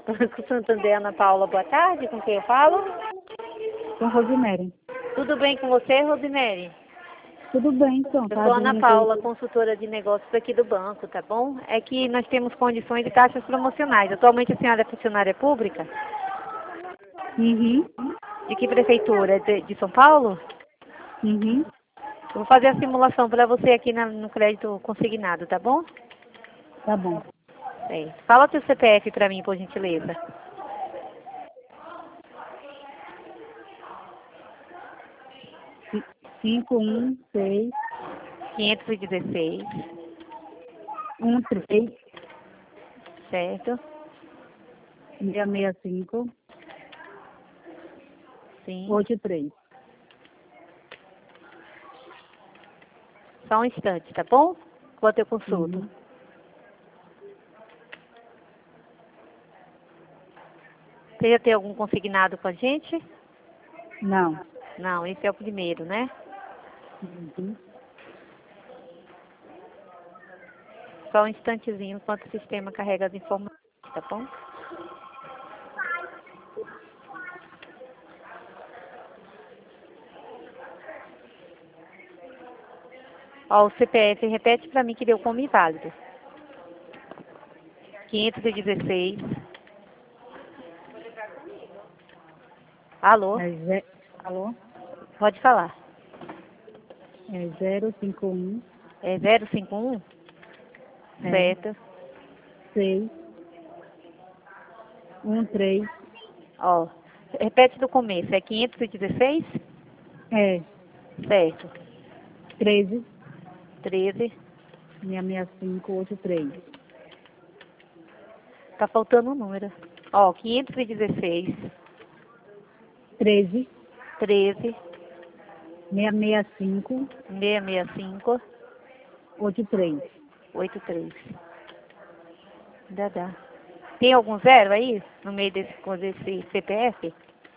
Com Santander, Ana Paula, boa tarde. Com quem eu falo? Com Rosemary. Tudo bem com você, Rosemary? Tudo bem, então. Eu Tá sou Ana dizendo Paula, consultora de negócios aqui do banco, tá bom? É que nós temos condições de taxas promocionais. Atualmente a senhora é funcionária pública? Uhum. De que prefeitura? De São Paulo? Uhum. Eu vou fazer a simulação para você aqui no crédito consignado, tá bom? Tá bom. Fala teu CPF para mim, por gentileza. 516 516, 13 certo? 665 Sim. 83. Só um instante, tá bom? Enquanto eu consulto. Uhum. Você já tem algum consignado com a gente? Não. Não, esse é o primeiro, né? Uhum. Só um instantezinho enquanto o sistema carrega as informações, tá bom? Ó, o CPF, repete para mim que deu como inválido. 516. Alô? Alô? Pode falar. É 051 É 051? é Certo. 6 13 Ó, repete do começo. É 516? é Certo. 13 13. 665 83. Tá faltando um número. Ó, 516, 13 13, 665 665, 83. 83. Ainda dá. Tem algum zero aí no meio desse CPF?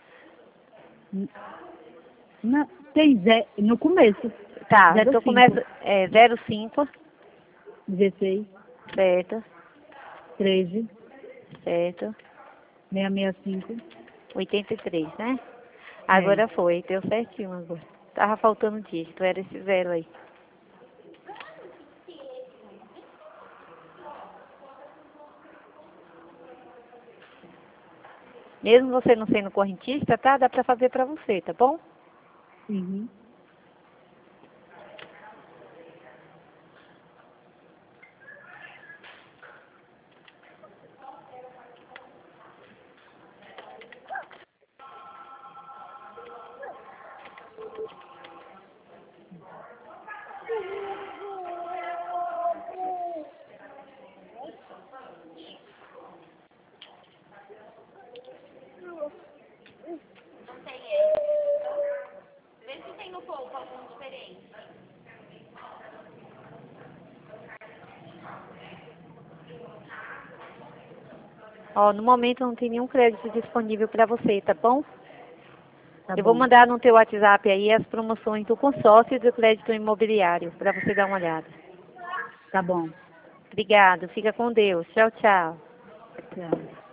Não, tem no começo. Tá, então 05 começa 05, 16 certo, 13 certo, 665. 83, né? É. Agora foi, deu certinho agora. Tava faltando um dígito, era esse zero aí. Mesmo você não sendo correntista, tá? Dá pra fazer pra você, tá bom? Uhum. Ó, no momento não tem nenhum crédito disponível pra você, tá bom? Tá Eu vou bom. mandar no teu WhatsApp aí as promoções do consórcio e do crédito imobiliário, pra você dar uma olhada. Tá bom. Obrigado, fica com Deus. Tchau, tchau. Tchau.